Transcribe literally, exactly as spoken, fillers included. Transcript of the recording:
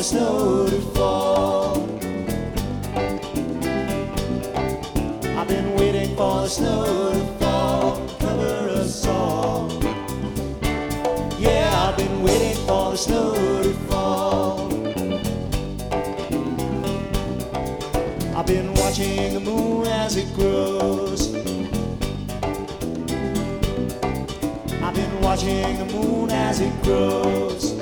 the snow to fall. I've been waiting for the snow to fall, cover us all. Yeah, I've been waiting for the snow to fall. I've been watching the moon as it grows. I've been watching the moon as it grows.